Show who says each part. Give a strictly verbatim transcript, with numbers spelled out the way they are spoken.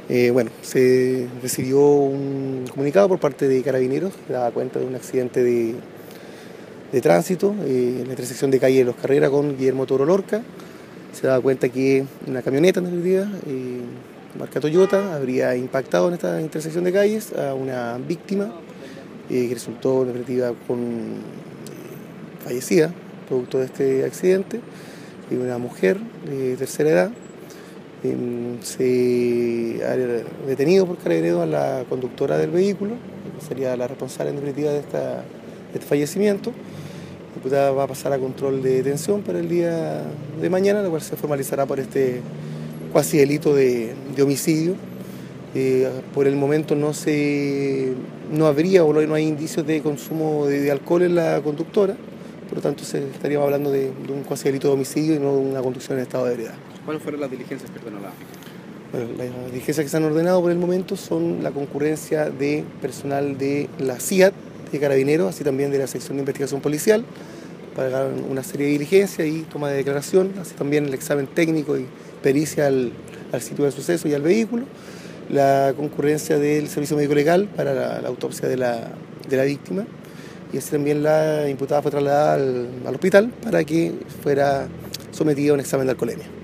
Speaker 1: Eh, bueno, se recibió un comunicado por parte de Carabineros que daba cuenta de un accidente de, de tránsito eh, en la intersección de calle Los Carreras con Guillermo Toro Lorca. Se daba cuenta que una camioneta en definitiva, eh, marca Toyota, habría impactado en esta intersección de calles a una víctima eh, que resultó en definitiva con, eh, fallecida producto de este accidente, y una mujer de tercera edad. Se ha detenido por Carabineros a la conductora del vehículo, que sería la responsable en definitiva de, esta, de este fallecimiento. La imputada va a pasar a control de detención para el día de mañana, lo cual se formalizará por este cuasi delito de, de homicidio. Eh, por el momento no se no habría o no hay indicios de consumo de, de alcohol en la conductora, por lo tanto se estaríamos hablando de, de un cuasi delito de homicidio y no de una conducción en estado de ebriedad.
Speaker 2: ¿Cuáles fueron las diligencias que ordenó la
Speaker 1: Bueno, las diligencias que se han ordenado por el momento son la concurrencia de personal de la C I A T, de Carabineros, así también de la sección de investigación policial, para una serie de diligencias y toma de declaración, así también el examen técnico y pericia al, al sitio del suceso y al vehículo, la concurrencia del servicio médico legal para la, la autopsia de la, de la víctima, y así también la imputada fue trasladada al, al hospital para que fuera sometida a un examen de alcoholemia.